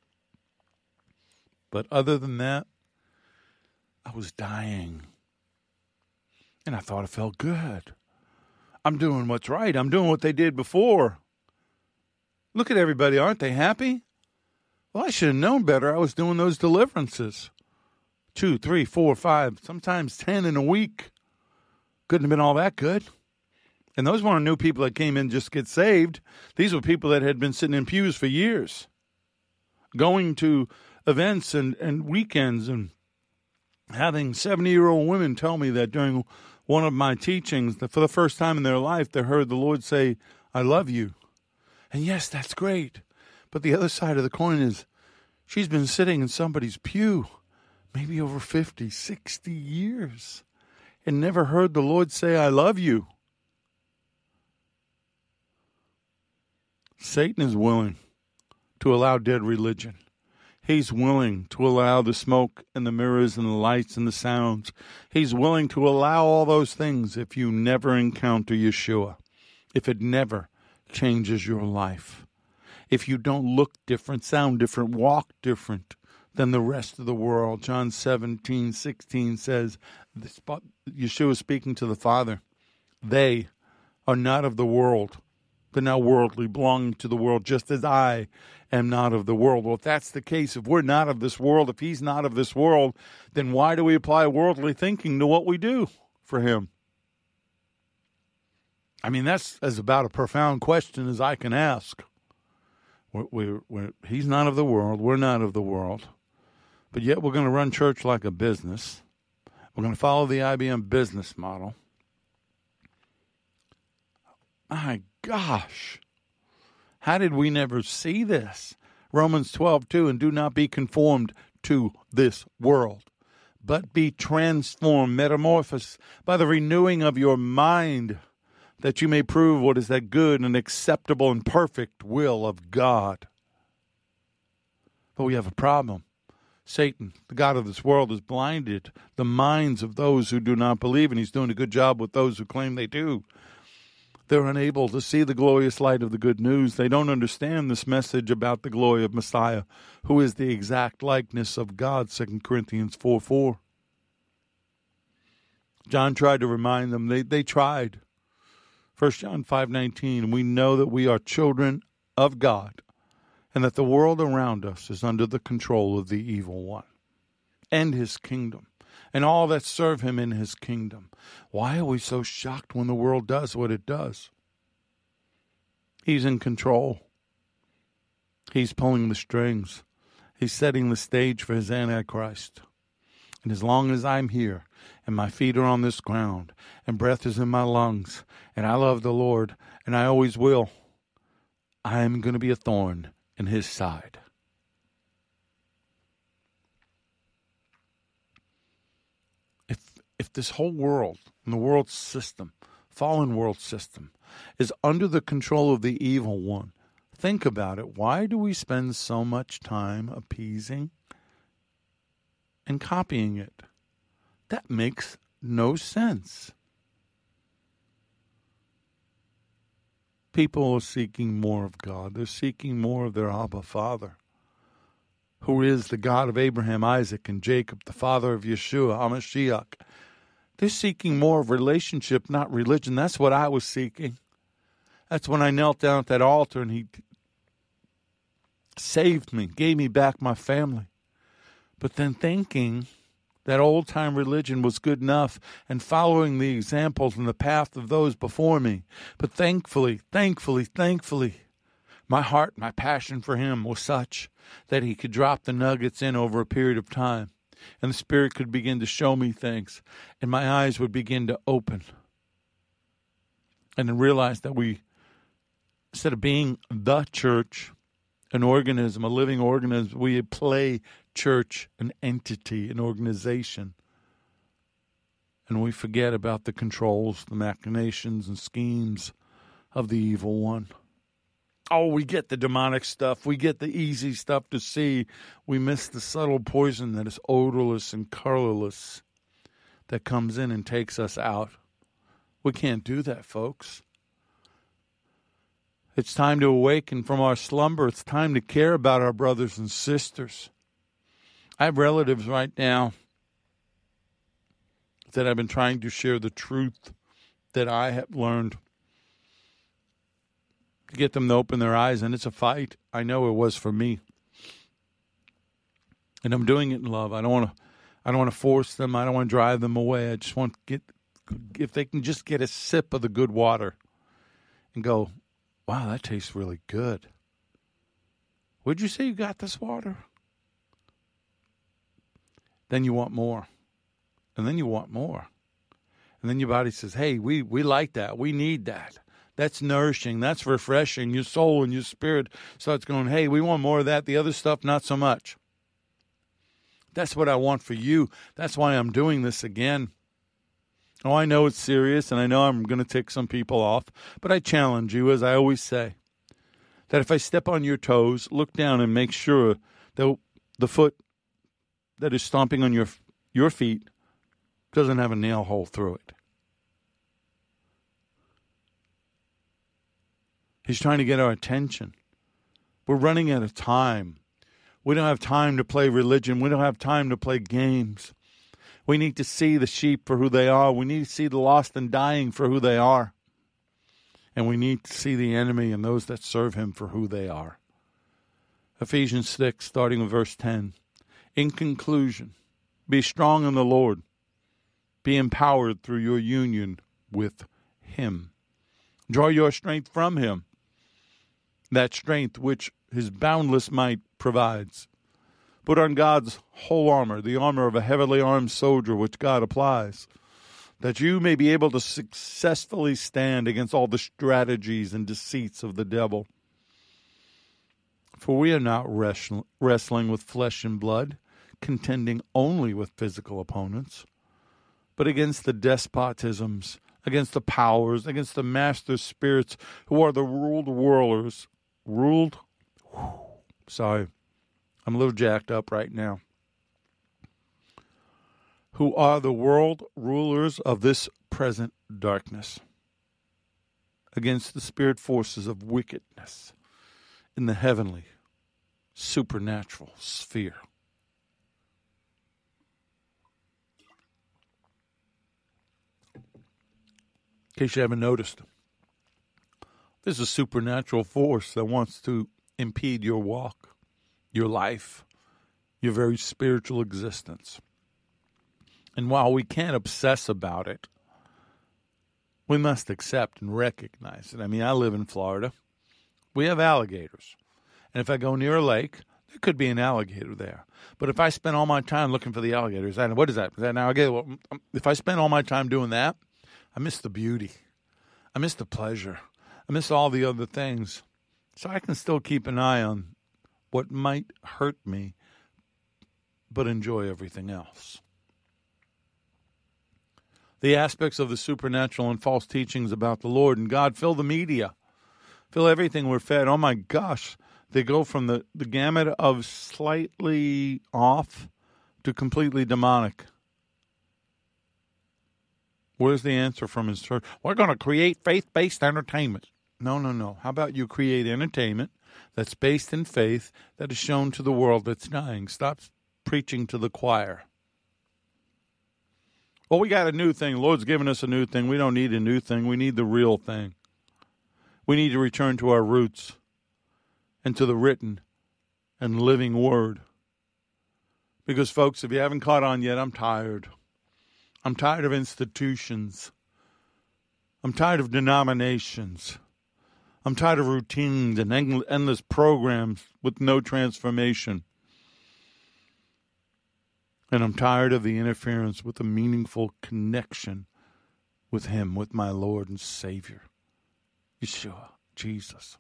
But other than that, I was dying. And I thought it felt good. I'm doing what's right. I'm doing what they did before. Look at everybody. Aren't they happy? Well, I should have known better. I was doing those deliverances. 2, 3, 4, 5, sometimes 10 in a week. Couldn't have been all that good. And those weren't new people that came in just to get saved. These were people that had been sitting in pews for years, going to events and weekends, and having 70-year-old women tell me that during one of my teachings, that for the first time in their life, they heard the Lord say, I love you. And yes, that's great. But the other side of the coin is she's been sitting in somebody's pew maybe over 50, 60 years and never heard the Lord say, I love you. Satan is willing to allow dead religion. He's willing to allow the smoke and the mirrors and the lights and the sounds. He's willing to allow all those things if you never encounter Yeshua, if it never changes your life, if you don't look different, sound different, walk different than the rest of the world. John 17:16 says, Yeshua speaking to the Father, they are not of the world. They're not worldly, belonging to the world, just as I am not of the world. Well, if that's the case, if we're not of this world, if he's not of this world, then why do we apply worldly thinking to what we do for him? I mean, that's as about a profound question as I can ask. He's not of the world. We're not of the world. But yet we're going to run church like a business. We're going to follow the IBM business model. My gosh, how did we never see this? Romans 12:2, and do not be conformed to this world, but be transformed, metamorphosed, by the renewing of your mind, that you may prove what is that good and acceptable and perfect will of God. But we have a problem. Satan, the god of this world, has blinded the minds of those who do not believe, and he's doing a good job with those who claim they do. They're unable to see the glorious light of the good news. They don't understand this message about the glory of Messiah, who is the exact likeness of God, 2 Corinthians 4:4. John tried to remind them. They tried. 1 John 5:19, we know that we are children of God, and that the world around us is under the control of the evil one and his kingdom, and all that serve him in his kingdom. Why are we so shocked when the world does what it does? He's in control. He's pulling the strings. He's setting the stage for his Antichrist. And as long as I'm here, and my feet are on this ground, and breath is in my lungs, and I love the Lord, and I always will, I'm going to be a thorn in his side. If this whole world and the world system, fallen world system, is under the control of the evil one, think about it. Why do we spend so much time appeasing and copying it? That makes no sense. People are seeking more of God. They're seeking more of their Abba Father, who is the God of Abraham, Isaac, and Jacob, the Father of Yeshua, HaMashiach. They're seeking more of relationship, not religion. That's what I was seeking. That's when I knelt down at that altar and he saved me, gave me back my family. But then thinking that old-time religion was good enough and following the examples and the path of those before me. But thankfully, my heart, my passion for him was such that he could drop the nuggets in over a period of time. And the Spirit could begin to show me things. And my eyes would begin to open. And then realize that we, instead of being the church, an organism, a living organism, we play church, an entity, an organization. And we forget about the controls, the machinations, and schemes of the evil one. Oh, we get the demonic stuff. We get the easy stuff to see. We miss the subtle poison that is odorless and colorless that comes in and takes us out. We can't do that, folks. It's time to awaken from our slumber. It's time to care about our brothers and sisters. I have relatives right now that I've been trying to share the truth that I have learned, to get them to open their eyes, and it's a fight. I know it was for me. And I'm doing it in love. I don't want to force them. I don't want to drive them away. I just want to if they can just get a sip of the good water and go, wow, that tastes really good. Would you say you got this water? Then you want more. And then you want more. And then your body says, hey, we like that. We need that. That's nourishing. That's refreshing. Your soul and your spirit starts going, hey, we want more of that. The other stuff, not so much. That's what I want for you. That's why I'm doing this again. Oh, I know it's serious, and I know I'm going to tick some people off, but I challenge you, as I always say, that if I step on your toes, look down and make sure that the foot that is stomping on your feet doesn't have a nail hole through it. He's trying to get our attention. We're running out of time. We don't have time to play religion. We don't have time to play games. We need to see the sheep for who they are. We need to see the lost and dying for who they are. And we need to see the enemy and those that serve him for who they are. Ephesians 6, starting with verse 10. In conclusion, be strong in the Lord. Be empowered through your union with him. Draw your strength from him. That strength which his boundless might provides. Put on God's whole armor, the armor of a heavily armed soldier which God applies, that you may be able to successfully stand against all the strategies and deceits of the devil. For we are not wrestling with flesh and blood, contending only with physical opponents, but against the despotisms, against the powers, against the master spirits who are the sorry, I'm a little jacked up right now, who are the world rulers of this present darkness, against the spirit forces of wickedness in the heavenly, supernatural sphere. In case you haven't noticed, there's a supernatural force that wants to impede your walk, your life, your very spiritual existence. And while we can't obsess about it, we must accept and recognize it. I mean, I live in Florida. We have alligators. And if I go near a lake, there could be an alligator there. But if I spend all my time looking for the alligators, what is that? Is that an alligator? Well, if I spend all my time doing that, I miss the beauty. I miss the pleasure. I miss all the other things. So I can still keep an eye on what might hurt me, but enjoy everything else. The aspects of the supernatural and false teachings about the Lord and God fill the media, fill everything we're fed. Oh my gosh, they go from the gamut of slightly off to completely demonic. Where's the answer from his church? We're going to create faith-based entertainment. No. How about you create entertainment that's based in faith that is shown to the world that's dying? Stop preaching to the choir. Well, we got a new thing. The Lord's given us a new thing. We don't need a new thing. We need the real thing. We need to return to our roots and to the written and living word. Because, folks, if you haven't caught on yet, I'm tired. I'm tired of institutions. I'm tired of denominations. I'm tired of routines and endless programs with no transformation. And I'm tired of the interference with a meaningful connection with Him, with my Lord and Savior, Yeshua, Jesus.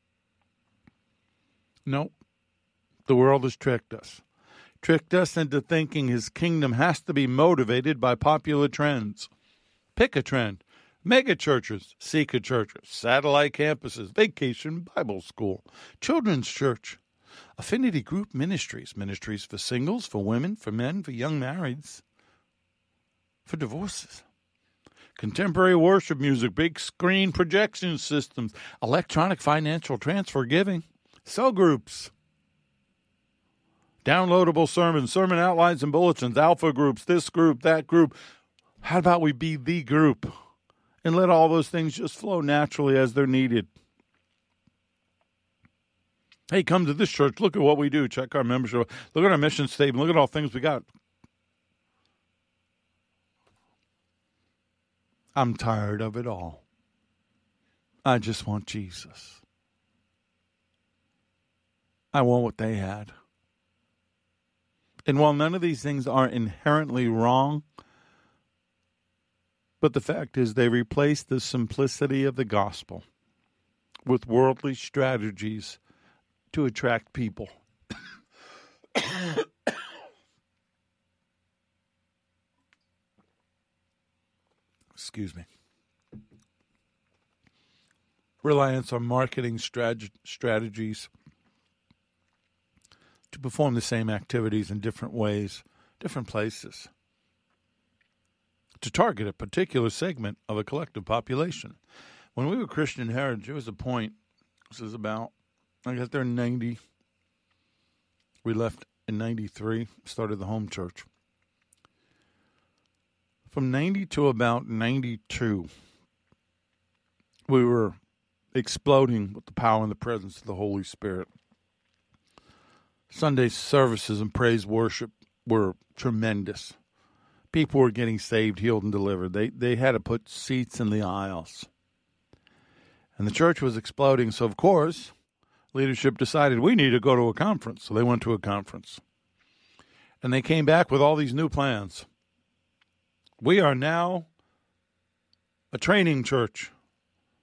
No, the world has tricked us into thinking His kingdom has to be motivated by popular trends. Pick a trend. Mega churches, seeker churches, satellite campuses, vacation Bible school, children's church, affinity group ministries for singles, for women, for men, for young marrieds, for divorces, contemporary worship music, big screen projection systems, electronic financial transfer giving, cell groups, downloadable sermons, sermon outlines and bulletins, alpha groups, this group, that group. How about we be the group and let all those things just flow naturally as they're needed? Hey, come to this church. Look at what we do. Check our membership. Look at our mission statement. Look at all things we got. I'm tired of it all. I just want Jesus. I want what they had. And while none of these things are inherently wrong, but the fact is they replace the simplicity of the gospel with worldly strategies to attract people. Excuse me. Reliance on marketing strategies to perform the same activities in different ways, different places, to target a particular segment of a collective population. When we were Christian Heritage, there was a point, this is about, I got there in 90. We left in 93, started the home church. From 90 to about 92, we were exploding with the power and the presence of the Holy Spirit. Sunday services and praise worship were tremendous. People were getting saved, healed, and delivered. They had to put seats in the aisles. And the church was exploding, so of course, leadership decided we need to go to a conference. So they went to a conference. And they came back with all these new plans. We are now a training church.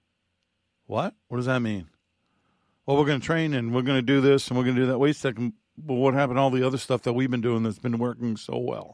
What? What does that mean? Well, we're going to train and we're going to do this and we're going to do that. Wait a second. Well, what happened to all the other stuff that we've been doing that's been working so well?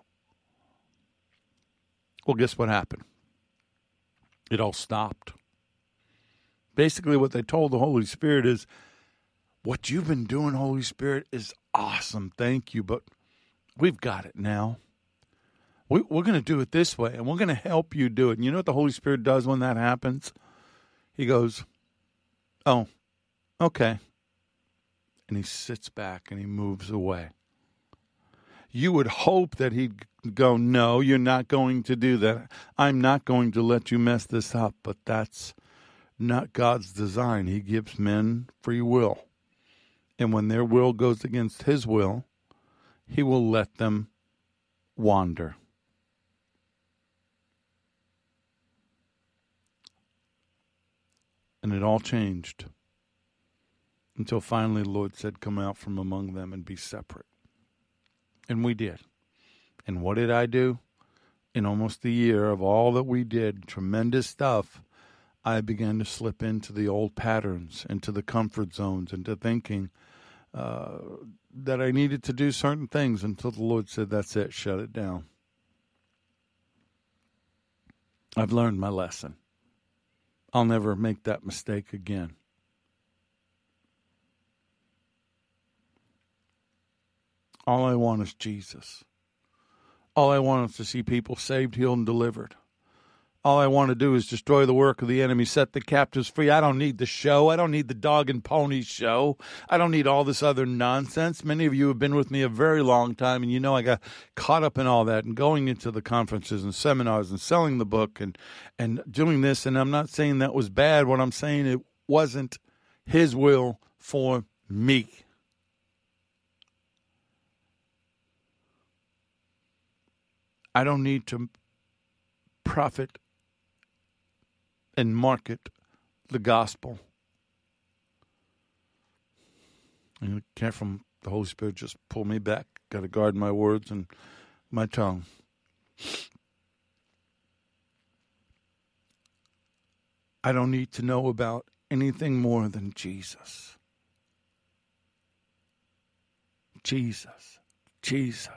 Well, guess what happened? It all stopped. Basically, what they told the Holy Spirit is, what you've been doing, Holy Spirit, is awesome. Thank you, but we've got it now. We're going to do it this way, and we're going to help you do it. And you know what the Holy Spirit does when that happens? He goes, oh, okay. And he sits back and he moves away. You would hope that he'd go, no, you're not going to do that. I'm not going to let you mess this up. But that's not God's design. He gives men free will. And when their will goes against his will, he will let them wander. And it all changed until finally the Lord said, come out from among them and be separate. And we did. And what did I do? In almost a year of all that we did, tremendous stuff, I began to slip into the old patterns, into the comfort zones, into thinking that I needed to do certain things until the Lord said, that's it, shut it down. I've learned my lesson. I'll never make that mistake again. All I want is Jesus. All I want is to see people saved, healed, and delivered. All I want to do is destroy the work of the enemy, set the captives free. I don't need the show. I don't need the dog and pony show. I don't need all this other nonsense. Many of you have been with me a very long time, and you know I got caught up in all that and going into the conferences and seminars and selling the book and doing this. And I'm not saying that was bad. What I'm saying, it wasn't his will for me. I don't need to profit and market the gospel. And careful, the Holy Spirit just pull me back. Got to guard my words and my tongue. I don't need to know about anything more than Jesus. Jesus. Jesus.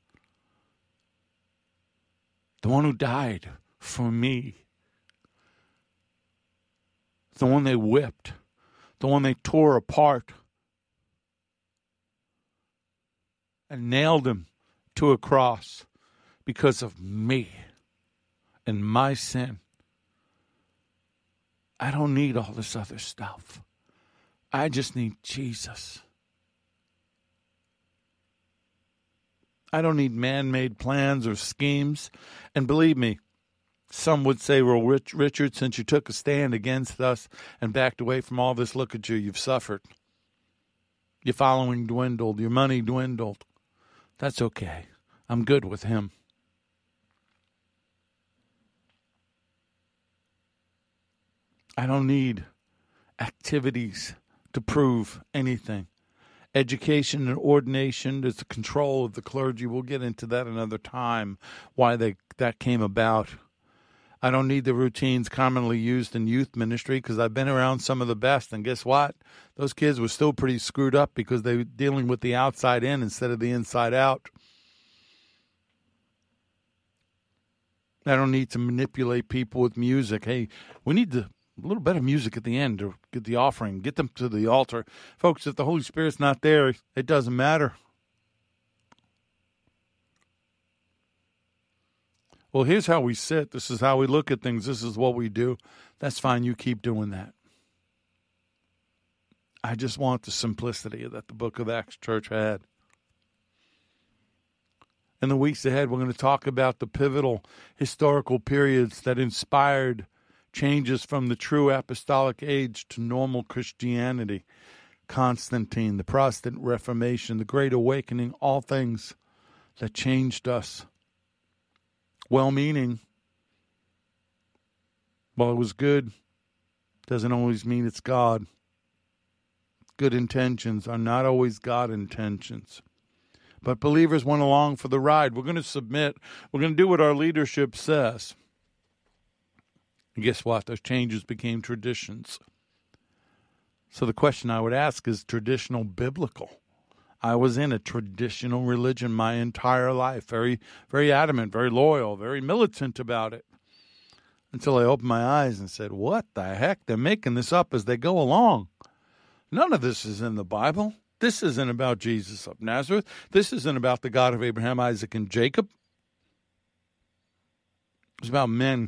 The one who died for me. The one they whipped. The one they tore apart. And nailed him to a cross because of me and my sin. I don't need all this other stuff. I just need Jesus. I don't need man-made plans or schemes. And believe me, some would say, well, Richard, since you took a stand against us and backed away from all this, look at you, you've suffered. Your following dwindled. Your money dwindled. That's okay. I'm good with him. I don't need activities to prove anything. Education and ordination is the control of the clergy. We'll get into that another time, why that came about. I don't need the routines commonly used in youth ministry because I've been around some of the best. And guess what? Those kids were still pretty screwed up because they were dealing with the outside in instead of the inside out. I don't need to manipulate people with music. Hey, we need a little bit of music at the end to get the offering, get them to the altar. Folks, if the Holy Spirit's not there, it doesn't matter. Well, here's how we sit. This is how we look at things. This is what we do. That's fine. You keep doing that. I just want the simplicity that the book of Acts Church had. In the weeks ahead, we're going to talk about the pivotal historical periods that inspired changes from the true apostolic age to normal Christianity. Constantine, the Protestant Reformation, the Great Awakening, all things that changed us. Well-meaning, while it was good, doesn't always mean it's God. Good intentions are not always God intentions. But believers went along for the ride. We're going to submit. We're going to do what our leadership says. And guess what? Those changes became traditions. So the question I would ask is traditional biblical? I was in a traditional religion my entire life, very, very adamant, very loyal, very militant about it, until I opened my eyes and said, what the heck? They're making this up as they go along. None of this is in the Bible. This isn't about Jesus of Nazareth. This isn't about the God of Abraham, Isaac, and Jacob. It's about men.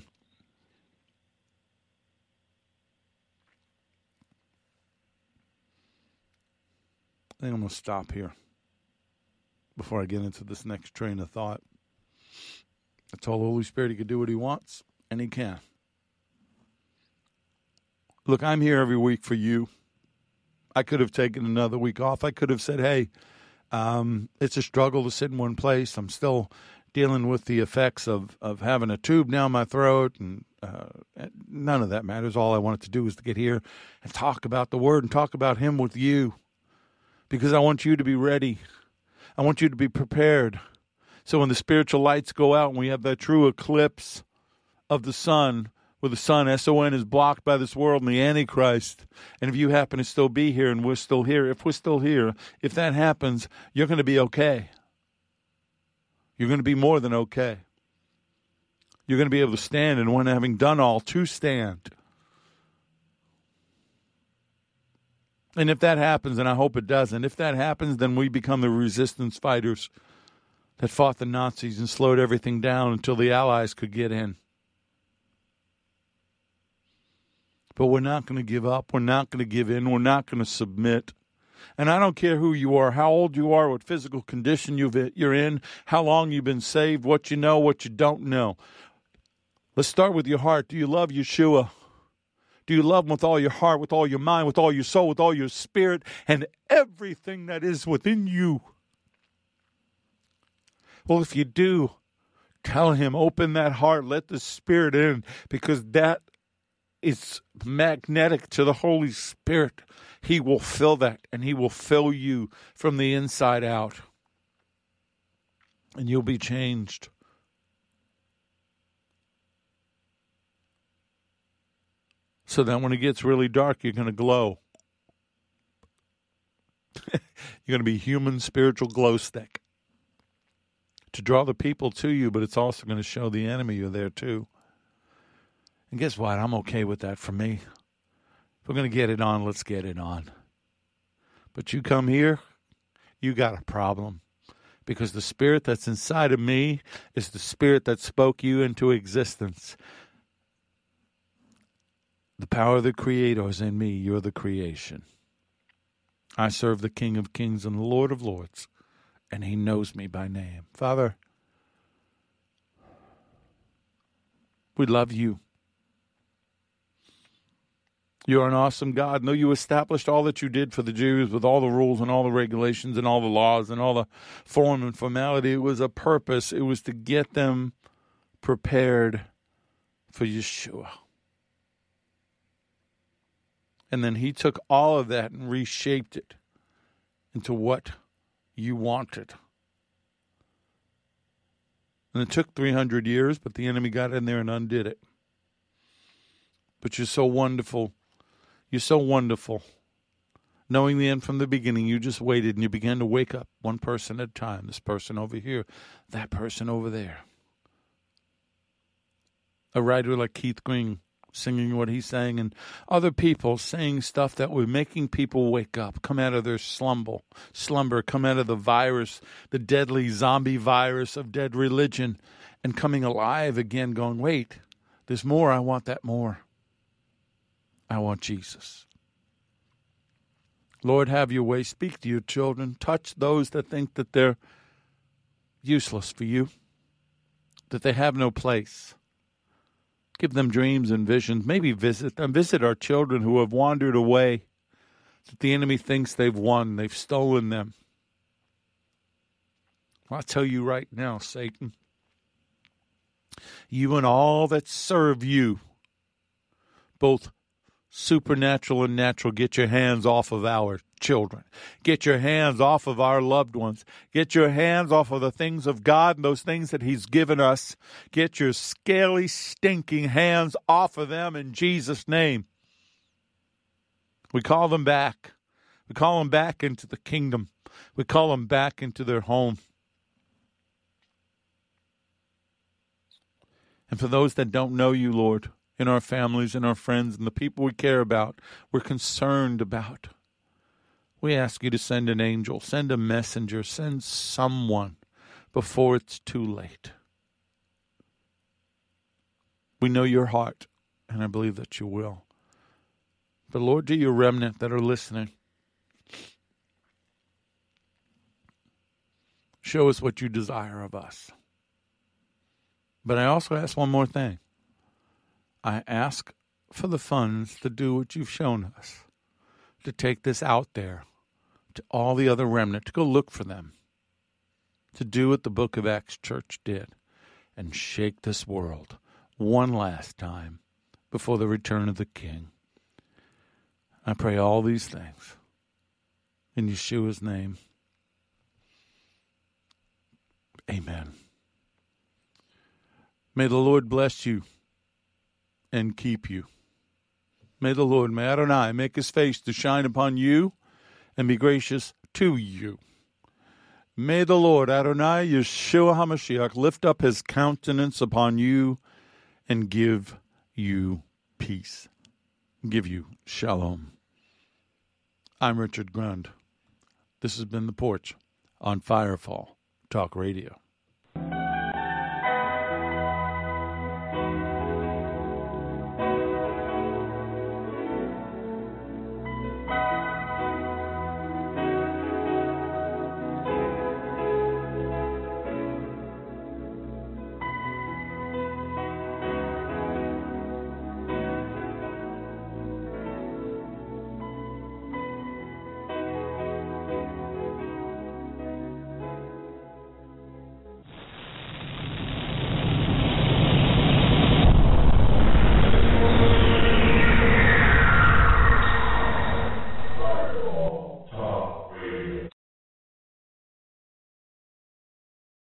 I think I'm going to stop here before I get into this next train of thought. I told the Holy Spirit he could do what he wants, and he can. Look, I'm here every week for you. I could have taken another week off. I could have said, hey, it's a struggle to sit in one place. I'm still dealing with the effects of having a tube down my throat, and none of that matters. All I wanted to do was to get here and talk about the Word and talk about Him with you, because I want you to be ready. I want you to be prepared. So when the spiritual lights go out and we have that true eclipse of the sun, where the sun, S-O-N, is blocked by this world and the Antichrist, and if you happen to still be here and we're still here, if that happens, you're going to be okay. You're going to be more than okay. You're going to be able to stand, and when having done all, to stand. And if that happens, and I hope it doesn't, if that happens, then we become the resistance fighters that fought the Nazis and slowed everything down until the Allies could get in. But we're not going to give up. We're not going to give in. We're not going to submit. And I don't care who you are, how old you are, what physical condition you're in, how long you've been saved, what you know, what you don't know. Let's start with your heart. Do you love Yeshua? Do you love him with all your heart, with all your mind, with all your soul, with all your spirit, and everything that is within you? Well, if you do, tell him, open that heart, let the Spirit in, because that is magnetic to the Holy Spirit. He will fill that, and he will fill you from the inside out. And you'll be changed. So that when it gets really dark, you're going to glow. You're going to be human spiritual glow stick. To draw the people to you, but it's also going to show the enemy you're there too. And guess what? I'm okay with that for me. If we're going to get it on, let's get it on. But you come here, you got a problem. Because the Spirit that's inside of me is the Spirit that spoke you into existence. The power of the Creator is in me. You're the creation. I serve the King of Kings and the Lord of Lords, and he knows me by name. Father, we love you. You're an awesome God. No, you established all that you did for the Jews with all the rules and all the regulations and all the laws and all the form and formality. It was a purpose. It was to get them prepared for Yeshua. And then he took all of that and reshaped it into what you wanted. And it took 300 years, but the enemy got in there and undid it. But you're so wonderful. You're so wonderful. Knowing the end from the beginning, you just waited and you began to wake up one person at a time. This person over here, that person over there. A writer like Keith Green singing what he's saying, and other people saying stuff that were making people wake up, come out of their slumber, come out of the virus, the deadly zombie virus of dead religion, and coming alive again, going, wait, there's more. I want that more. I want Jesus. Lord, have your way. Speak to your children. Touch those that think that they're useless for you, that they have no place. Give them dreams and visions. Maybe visit them. Visit our children who have wandered away, that the enemy thinks they've won. They've stolen them. I'll tell you right now, Satan, you and all that serve you, both supernatural and natural, get your hands off of our children. Get your hands off of our loved ones. Get your hands off of the things of God and those things that he's given us. Get your scaly, stinking hands off of them in Jesus' name. We call them back. We call them back into the kingdom. We call them back into their home. And for those that don't know you, Lord, in our families and our friends and the people we care about, we're concerned about, we ask you to send an angel, send a messenger, send someone before it's too late. We know your heart, and I believe that you will. But Lord, to your remnant that are listening, show us what you desire of us. But I also ask one more thing. I ask for the funds to do what you've shown us, to take this out there to all the other remnant, to go look for them, to do what the Book of Acts Church did and shake this world one last time before the return of the King. I pray all these things in Yeshua's name. Amen. May the Lord bless you and keep you. May the Lord, may Adonai, make his face to shine upon you and be gracious to you. May the Lord, Adonai, Yeshua HaMashiach, lift up his countenance upon you and give you peace. Give you shalom. I'm Richard Grund. This has been The Porch on Firefall Talk Radio.